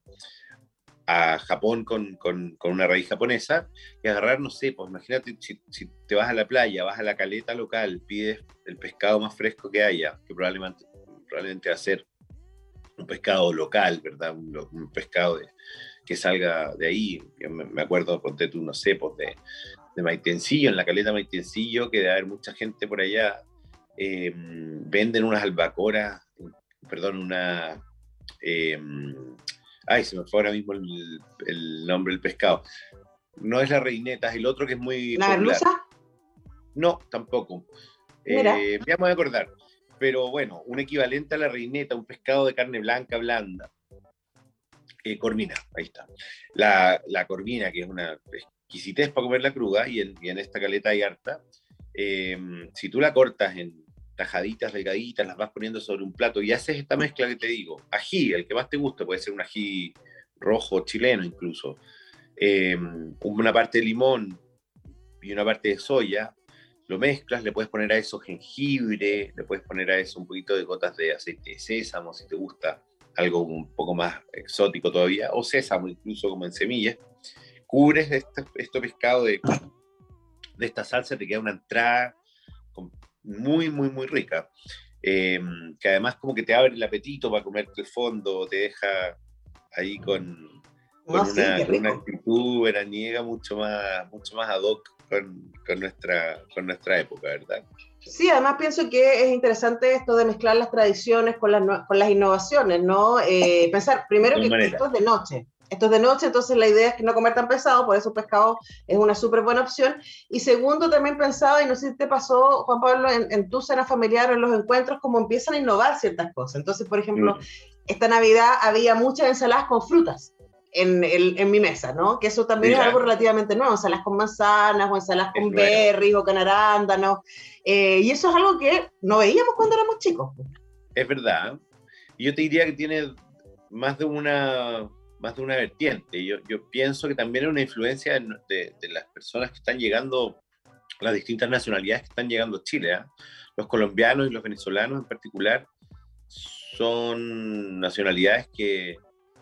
a Japón con, con, con una raíz japonesa, y agarrar, no sé, pues imagínate, si, si te vas a la playa, vas a la caleta local, pides el pescado más fresco que haya, que probablemente, probablemente va a ser un pescado local, ¿verdad? Un, un pescado de, que salga de ahí. Yo me, me acuerdo, ponte tú, no sé, pues de, de Maitencillo, en la caleta Maitencillo, que debe haber mucha gente por allá, eh, venden unas albacoras, perdón, una... Eh, ay, se me fue ahora mismo el, el nombre del pescado. No es la reineta, es el otro que es muy ¿La popular. merluza? No, tampoco. Mira. Eh, ya me voy a acordar. Pero bueno, un equivalente a la reineta, un pescado de carne blanca, blanda. Eh, corvina, ahí está. La, la corvina, que es una exquisitez para comerla cruda, y en, y en esta caleta hay harta. Eh, si tú la cortas en tajaditas delgaditas, las vas poniendo sobre un plato y haces esta mezcla que te digo, ají, el que más te guste, puede ser un ají rojo chileno incluso, eh, una parte de limón y una parte de soya, lo mezclas, le puedes poner a eso jengibre, le puedes poner a eso un poquito de gotas de aceite de sésamo, si te gusta algo un poco más exótico todavía, o sésamo incluso como en semillas, cubres este, este pescado de, de esta salsa, te queda una entrada muy, muy, muy rica, eh, que además como que te abre el apetito para comerte el fondo, te deja ahí con, con, No, una, sí, con una actitud veraniega mucho más, mucho más ad hoc con, con, nuestra, con nuestra época, ¿verdad? Sí, además pienso que es interesante esto de mezclar las tradiciones con las, con las innovaciones, ¿no? Eh, pensar primero que manera. esto es de noche, esto es de noche, entonces la idea es que no comer tan pesado, por eso el pescado es una súper buena opción. Y segundo, también pensaba, y no sé si te pasó, Juan Pablo, en, en tu cena familiar o en los encuentros, cómo empiezan a innovar ciertas cosas. Entonces, por ejemplo, mm. esta Navidad había muchas ensaladas con frutas. En, el, en mi mesa, ¿no? Que eso también Mira. es algo relativamente nuevo, ensaladas con manzanas, o ensaladas con berries, o con arándanos, eh, y eso es algo que no veíamos cuando éramos chicos. Es verdad, y yo te diría que tiene más de una, más de una vertiente. Yo, yo pienso que también es una influencia de, de las personas que están llegando, las distintas nacionalidades que están llegando a Chile, ¿eh? Los colombianos y los venezolanos en particular son nacionalidades que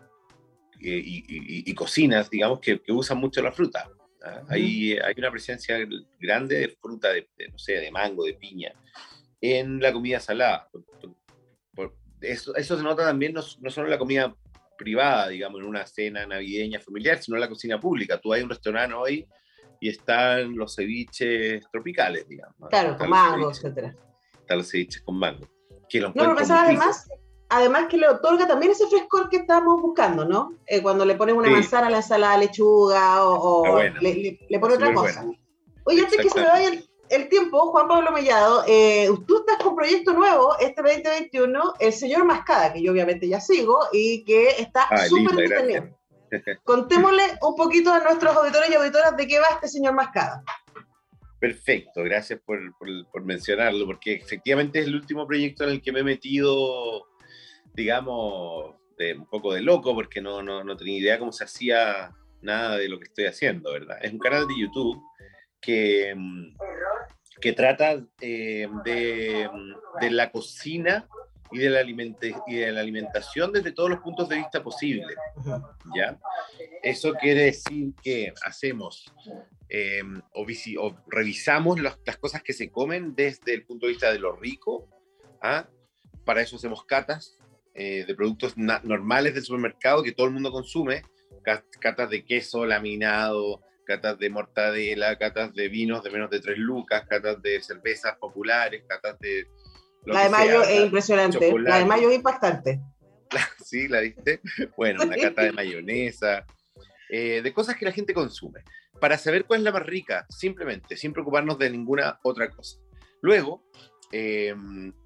Y, y, y cocinas, digamos, que, que usan mucho la fruta. ¿Ah? Uh-huh. Hay, hay una presencia grande de fruta, de, de, no sé, de mango, de piña, en la comida salada. Por, por, por, eso, eso se nota también no, no solo en la comida privada, digamos, en una cena navideña familiar, sino en la cocina pública. Tú vas a un restaurante hoy y están los ceviches tropicales, digamos. Claro, con mango, etcétera. Están los ceviches con mango. Que lo no, pero pensaba además... Además que le otorga también ese frescor que estamos buscando, ¿no? Eh, cuando le pones una sí. manzana a la ensalada de lechuga o, o bueno. le, le, le pones otra cosa. Bueno. Oye, antes que se me vaya el, el tiempo, Juan Pablo Mellado, eh, tú estás con proyecto nuevo este veinte veintiuno, El Señor Mascada, que yo obviamente ya sigo y que está súper entretenido. Contémosle un poquito a nuestros auditores y auditoras de qué va este Señor Mascada. Perfecto, gracias por, por, por mencionarlo, porque efectivamente es el último proyecto en el que me he metido, digamos, de, un poco de loco, porque no, no, no tenía idea cómo se hacía nada de lo que estoy haciendo, ¿verdad? Es un canal de YouTube que, que trata eh, de, de la cocina y de, la alimente, y de la alimentación desde todos los puntos de vista posibles, ¿ya? Eso quiere decir que hacemos eh, o, visi, o revisamos las, las cosas que se comen desde el punto de vista de lo rico, ¿ah? Para eso hacemos catas eh, de productos na- normales del supermercado que todo el mundo consume, catas de queso laminado, catas de mortadela, catas de vinos de menos de tres lucas, catas de cervezas populares, catas de... La de mayo sea, es impresionante, chocolate. La de mayo es impactante. Sí, ¿la viste? Bueno, una cata de mayonesa, eh, de cosas que la gente consume, para saber cuál es la más rica, simplemente, sin preocuparnos de ninguna otra cosa. Luego, eh,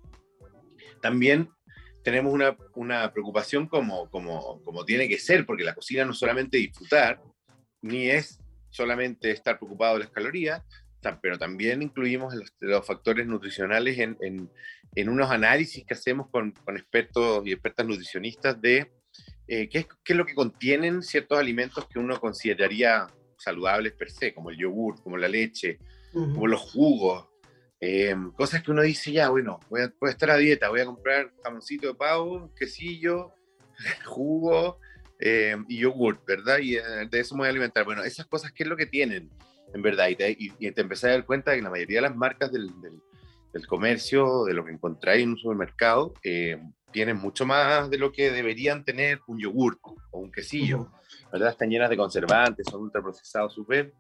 también tenemos una, una preocupación como, como, como tiene que ser, porque la cocina no es solamente disfrutar, ni es solamente estar preocupado de las calorías, pero también incluimos los, los factores nutricionales en, en, en unos análisis que hacemos con, con expertos y expertas nutricionistas de eh, qué, es, qué es lo que contienen ciertos alimentos que uno consideraría saludables per se, como el yogur, como la leche, uh-huh. como los jugos, eh, cosas que uno dice, ya, bueno, voy a, voy a estar a dieta, voy a comprar jamoncito de pavo, quesillo, jugo eh, y yogur, ¿verdad? Y eh, de eso me voy a alimentar. Bueno, esas cosas, ¿qué es lo que tienen? En verdad, y te, y, y te empecé a dar cuenta de que la mayoría de las marcas del, del, del comercio, de lo que encontráis en un supermercado, eh, tienen mucho más de lo que deberían tener un yogur o un quesillo. Uh-huh. ¿verdad? Están llenas de conservantes, son ultraprocesados, súper.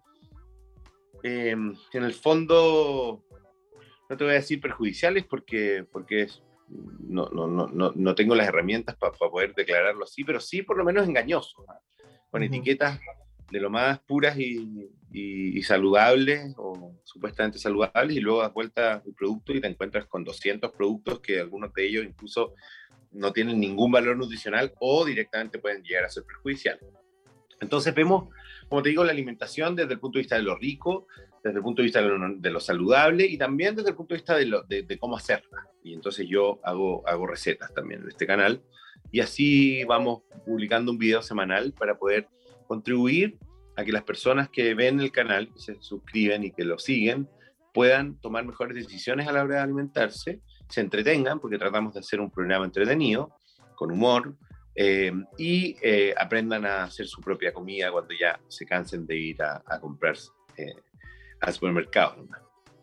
Eh, en el fondo, no te voy a decir perjudiciales porque, porque es, no, no, no, no, no tengo las herramientas para pa poder declararlo así, pero sí por lo menos engañosos, ¿eh? Con uh-huh. etiquetas de lo más puras y, y, y saludables, o supuestamente saludables, y luego das vuelta al producto y te encuentras con doscientos productos que algunos de ellos incluso no tienen ningún valor nutricional o directamente pueden llegar a ser perjudiciales. Entonces vemos, como te digo, la alimentación desde el punto de vista de lo rico, desde el punto de vista de lo, de lo saludable y también desde el punto de vista de, lo, de, de cómo hacerla. Y entonces yo hago, hago recetas también en este canal y así vamos publicando un video semanal para poder contribuir a que las personas que ven el canal, que se suscriben y que lo siguen, puedan tomar mejores decisiones a la hora de alimentarse, se entretengan, porque tratamos de hacer un programa entretenido, con humor, eh, y eh, aprendan a hacer su propia comida cuando ya se cansen de ir a, a comprar eh, al supermercado, ¿no?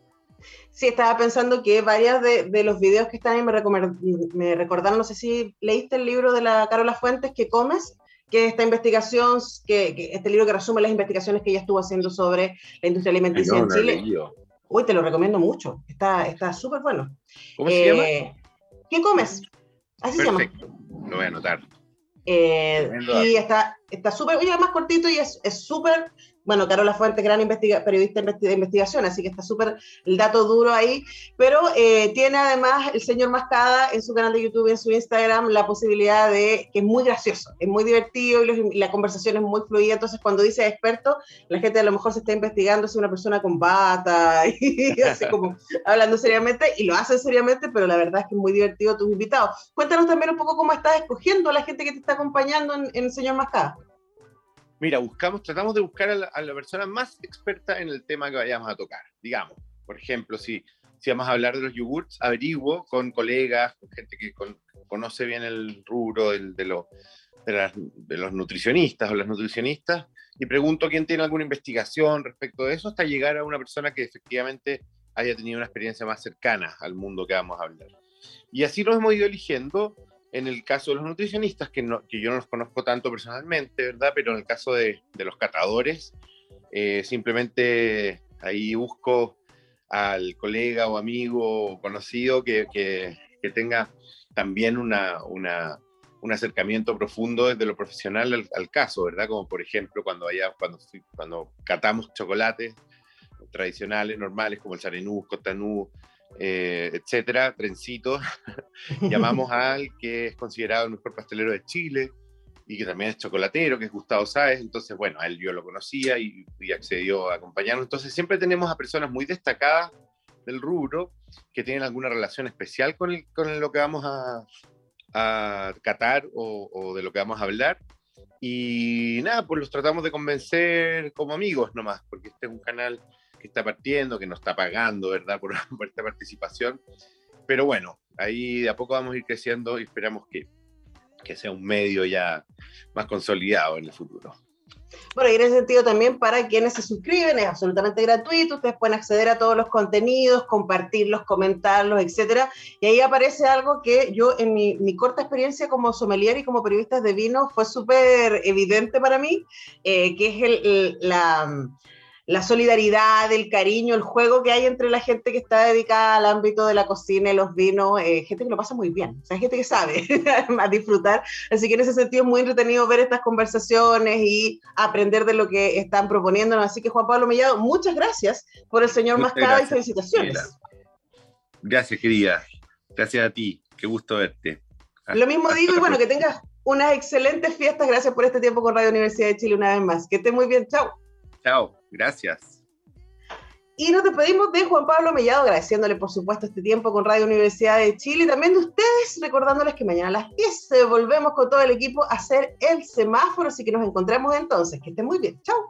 Sí, estaba pensando que varias de, de los videos que están ahí me, me recordaron, no sé si leíste el libro de la Carola Fuentes, ¿Qué comes?, que esta investigación, que, que este libro que resume las investigaciones que ella estuvo haciendo sobre la industria alimenticia no, en Chile. No Uy, te lo recomiendo mucho, está está súper bueno. ¿Cómo se eh, llama? ¿Qué comes? Así Perfecto. se llama. Perfecto, lo voy a anotar. Eh, y está está súper, oye, es más cortito y es súper, bueno, Carola Fuentes, gran investiga, periodista de investigación, así que está súper el dato duro ahí, pero eh, tiene además el señor Mascada en su canal de YouTube y en su Instagram la posibilidad de, que es muy gracioso, es muy divertido y, los, y la conversación es muy fluida, entonces cuando dice experto, la gente a lo mejor se está investigando si una persona con bata y así como hablando seriamente, y lo hace seriamente, pero la verdad es que es muy divertido tus invitados. Cuéntanos también un poco cómo estás escogiendo a la gente que te está acompañando en, en el señor Mascada. Mira, buscamos, tratamos de buscar a la, a la persona más experta en el tema que vayamos a tocar. Digamos, por ejemplo, si, si vamos a hablar de los yogurts, averiguo con colegas, con gente que con, conoce bien el rubro del, de, lo, de, las, de los nutricionistas o las nutricionistas, y pregunto quién tiene alguna investigación respecto de eso, hasta llegar a una persona que efectivamente haya tenido una experiencia más cercana al mundo que vamos a hablar. Y así nos hemos ido eligiendo. En el caso de los nutricionistas, que, no, que yo no los conozco tanto personalmente, ¿verdad? Pero en el caso de, de los catadores, eh, simplemente ahí busco al colega o amigo o conocido que, que, que tenga también una, una, un acercamiento profundo desde lo profesional al, al caso, ¿verdad? Como por ejemplo cuando, haya, cuando, cuando catamos chocolates tradicionales, normales, como el Sarenú, Cotanú, Eh, etcétera, trencito, llamamos al que es considerado el mejor pastelero de Chile y que también es chocolatero, que es Gustavo Sáez. Entonces, bueno, a él yo lo conocía y, y accedió a acompañarnos. Entonces siempre tenemos a personas muy destacadas del rubro que tienen alguna relación especial con, el, con lo que vamos a, a catar o, o de lo que vamos a hablar, y nada, pues los tratamos de convencer como amigos nomás, porque este es un canal que está partiendo, que nos está pagando, ¿verdad?, por, por esta participación. Pero bueno, ahí de a poco vamos a ir creciendo y esperamos que, que sea un medio ya más consolidado en el futuro. Bueno, y en ese sentido también para quienes se suscriben, es absolutamente gratuito, ustedes pueden acceder a todos los contenidos, compartirlos, comentarlos, etcétera, y ahí aparece algo que yo en mi, mi corta experiencia como sommelier y como periodista de vino fue súper evidente para mí, eh, que es el, el, la... la solidaridad, el cariño, el juego que hay entre la gente que está dedicada al ámbito de la cocina y los vinos, eh, gente que lo pasa muy bien, o sea, gente que sabe a disfrutar, así que en ese sentido es muy entretenido ver estas conversaciones y aprender de lo que están proponiéndonos, así que Juan Pablo Mellado, muchas gracias por el señor Mascada y felicitaciones. Mira. Gracias, querida, gracias a ti, qué gusto verte. Lo mismo digo, y bueno, que tengas unas excelentes fiestas, gracias por este tiempo con Radio Universidad de Chile una vez más, que estés muy bien, chao. Chao, gracias. Y nos despedimos de Juan Pablo Mellado, agradeciéndole por supuesto este tiempo con Radio Universidad de Chile, y también de ustedes, recordándoles que mañana a las diez volvemos con todo el equipo a hacer el semáforo, así que nos encontramos entonces, que estén muy bien, chao.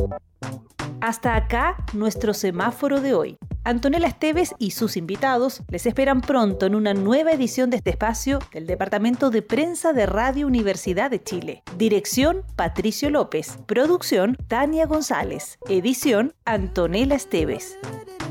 Hasta acá nuestro semáforo de hoy. Antonella Esteves y sus invitados les esperan pronto en una nueva edición de este espacio del Departamento de Prensa de Radio Universidad de Chile. Dirección, Patricio López. Producción, Tania González. Edición, Antonella Esteves.